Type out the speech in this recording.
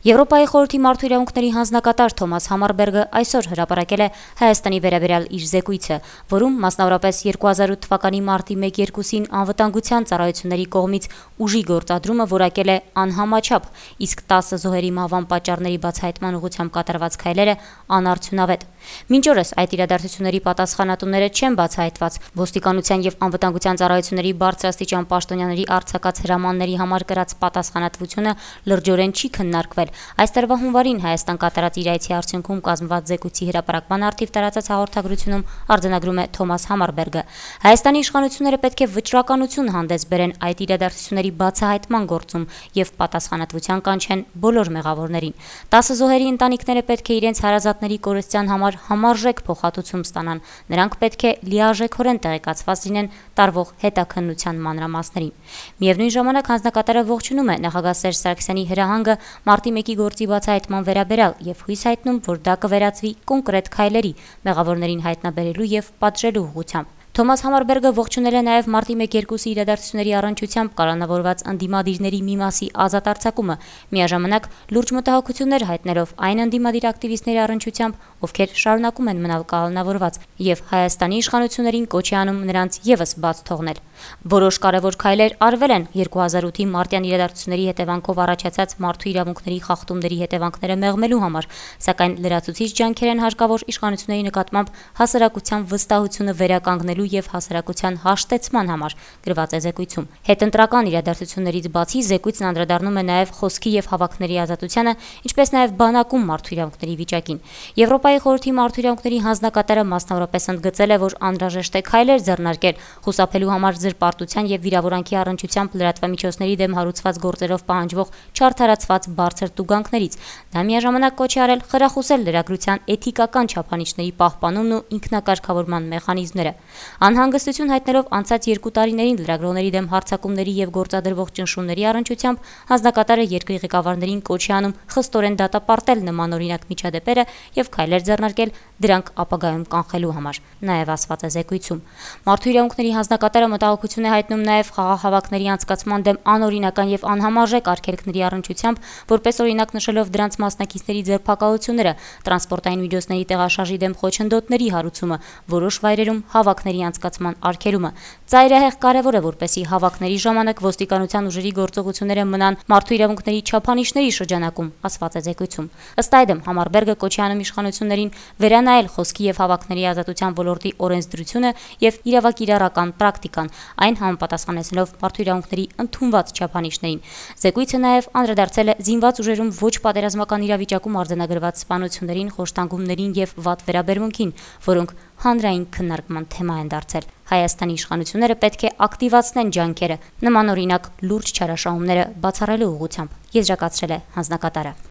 Եվրոպայի խորհրդի մարդու իրավունքների հանձնակատար Թոմաս Համարբերգը այսօր հրապարակել է Հայաստանի վերաբերյալ իր զեկույցը, որում մասնավորապես 2008 թվականի մարտի 1-2-ին անվտանգության ծառայությունների կողմից ուժի գործադրումը որակել է անհամաչափ, իսկ 10 զոհերի մահվան պատճառների բացահայտման ուղղությամբ կատարված քայլերը անարդյունավետ։ Մինչ օրս այդ իրադարձությունների պատասխանատուները չեն բացահայտված, ոստիկանության եւ անվտանգության ծառայությունների բարձրաստիճան պաշտոնյաների արձակած հրամանների համար կրած պատասխանատվությունը լրջորեն չի քննարկվել։ Այս տարվա հունվարին Հայաստան կատարած իր այցի արդյունքում կազմված զեկույցի հրապարակման առթիվ տարածած հաղորդագրությունում արձանագրում է Թոմաս Համարբերգը։ Հայաստանի իշխանությունները պետք է վճռականություն հանդես բերեն այդ իրադարձությունների բացահայտման գործում եւ պատասխանատվության կանչեն բոլոր մեղավորներին։ 10 զոհերի ընտանիքները պետք է իրենց հարազատների կորստյան համար համարժեք փոխհատուցում ստանան։ Նրանք պետք է լիարժեքորեն տեղեկացված լինեն տարվող հետաքննության մանրամասներին։ Միևնույն ժամանակ հանձնակատարը ողջունում է նախագահ Սերժ Սարգսյանի հրահանգը մարտի 1-ի գործի բացահայտման վերաբերյալ եւ հույս հայտնում, որ դա կվերածվի կոնկրետ քայլերի մեղավորներին հայտնաբերելու եւ պատժելու ուղղությամբ։ Թոմաս Համարբերգը ողջունել է նաև մարտի 1-2-ի իրադարձությունների առնչությամբ կալանավորված ընդդիմադիրների մի մասի ազատ արձակումը, միաժամանակ լուրջ մտահոգություններ հայտնելով այն ընդդիմադիր ակտիվիստների առնչությամբ, ովքեր շարունակում են մնալ կալանավորված, եւ Հայաստանի իշխանություններին կոչ է անում նրանց եւս բաց թողնել։ Որոշ կարևոր քայլեր արվել են 2008-ի մարտյան իրադարձությունների հետևանքով առաջացած մարդու իրավունքների խախտումների հետևանքները մեղմելու համար, սակայն լրացուցիչ ջանքեր են հարկավոր իշխանությունների նկատմամբ հասարակության վստահությունը վերականգնելու եւ հասարակության հաշտեցման համար, գրված է զեկույցում։ Հետընտրական իրադարձություններից բացի զեկույցն անդրադառնում է նաեւ խոսքի եւ հավաքների ազատությանը, ինչպես նաեւ բանակում մարդու իրավունքների վիճակին։ Եվրոպայի խորհրդի մարդու իրավունքների հանձնակատարը մասնավորապես ընդգծել է, որ անհրաժեշտ է քայլեր ձեռնարկել խուսափելու համար զրպարտության եւ վիրավորանքի առնչությամբ լրատվամիջոցների դեմ հարուցված գործերով պահանջվող չարդարացված բարձր տուգանքներից։ Նա միաժամանակ կոչ է արել խրախուսել լրագրության էթիկական չափանիշների պահպանումն ու ինքնակարգավորման մեխանիզմները։ Անհանգստություն հայտնելով անցած 2 տարիներին լրագրողների դեմ հարձակումների եւ գործադրվող ճնշումների առնչությամբ հանձնակատարը երկրի ղեկավարներին կոչ է անում խստորեն դատապարտել նմանօրինակ միջադեպերը եւ քայլեր ձեռնարկել դրանք ապագայում կանխելու համար, նաեւ ասված է զեկույցում։ Մարդու իրավունքների հանձնակատարը մտահոգություն է հայտնում նաեւ խաղաղահավաքների անցկացման դեմ անօրինական եւ անհամարժեք արգելքների առնչությամբ, որպես օրինակ նշելով դրանց մասնակիցների ձերբակալությունները, տրանսպորտային միջոցների տեղաշարժի դեմ խոչընդոտների հարուցումը, որոշ վայրերում հավաքների անցկացման արգելումը։ Ծայրահեղ կարևոր է, որպեսզի հավաքների ժամանակ ոստիկանության ուժերի գործողությունները մնան մարդու իրավունքների չափանիշների շրջանակում, ասված է զեկույցում։ Ըստ այդմ Համարբերգը կոչ է անում իշխանություններին վերանայել խոսքի եւ հավաքների ազատության ոլորտի օրենսդրությունը եւ իրավակիրառական պրակտիկան, այն համապատասխանեցնելով մարդու իրավունքների ընդունված չափանիշներին։ Զեկույցը նաեւ անդրադարձել է զինված ուժերում ոչ պատերազմական իրավիճակում արձանագրված սպանություններին, խոշտանգումներին եւ վատ վերաբերմունքին, որոնք հանրային քննարկման թեմա են դարձել։ Հայաստանի իշխանությունները պետք է ակտիվացնեն ջանքերը նմանօրինակ լուրջ չարաշահումները բացառելու ուղղությամբ, եզրակացրել է հանձնակատարը։